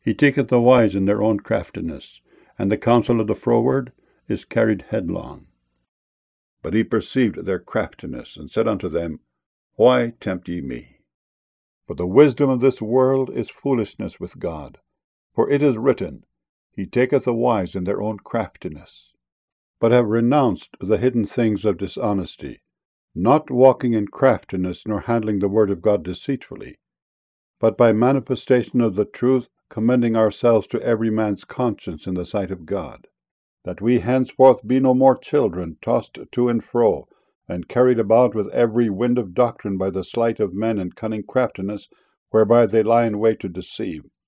He taketh the wise in their own craftiness, and the counsel of the froward is carried headlong. But he perceived their craftiness, and said unto them, Why tempt ye me? For the wisdom of this world is foolishness with God. For it is written, He taketh the wise in their own craftiness. But have renounced the hidden things of dishonesty, not walking in craftiness, nor handling the word of God deceitfully, but by manifestation of the truth, commending ourselves to every man's conscience in the sight of God, that we henceforth be no more children, tossed to and fro, and carried about with every wind of doctrine by the sleight of men and cunning craftiness, whereby they lie in wait to deceive,